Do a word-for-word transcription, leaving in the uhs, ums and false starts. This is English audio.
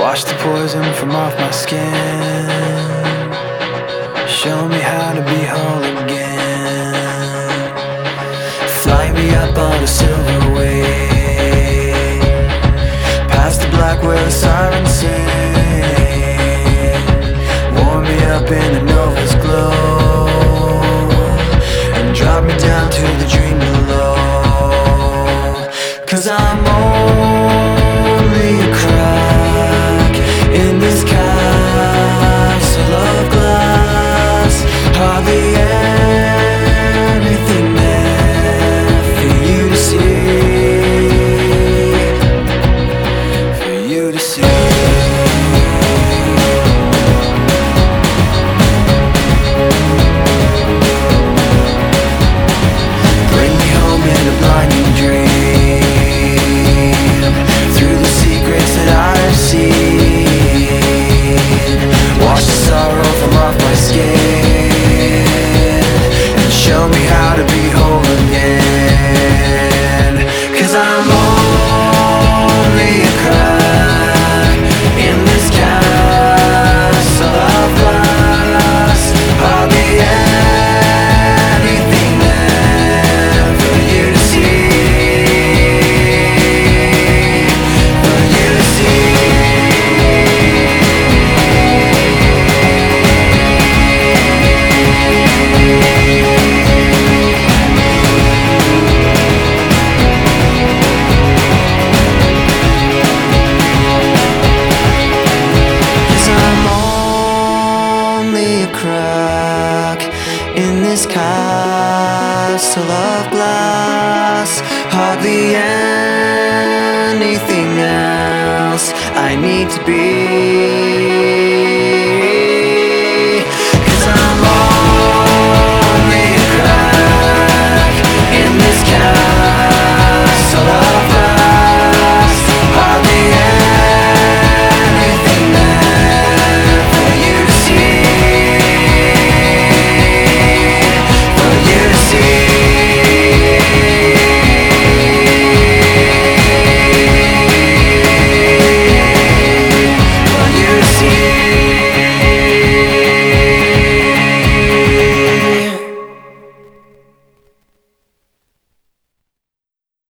Wash the poison from off my skin. Show me how to be whole again. Fly me up on a silver wave, past the black where the sirens sing. Warm me up in a nova's glow, and drop me down to the dream below. 'Cause I'm only a crack in this castle of glass. Hardly anything there for you to see, for you to see. Bring me home in a blinding dream, through the secrets that I've seen. Wash the sorrow from off my skin, and show me how to be whole again. 'Cause I'm only a crack in this castle of glass. Hardly anything there for you to see, for you to see. Crack in this castle of glass. Hardly anything else I need to be.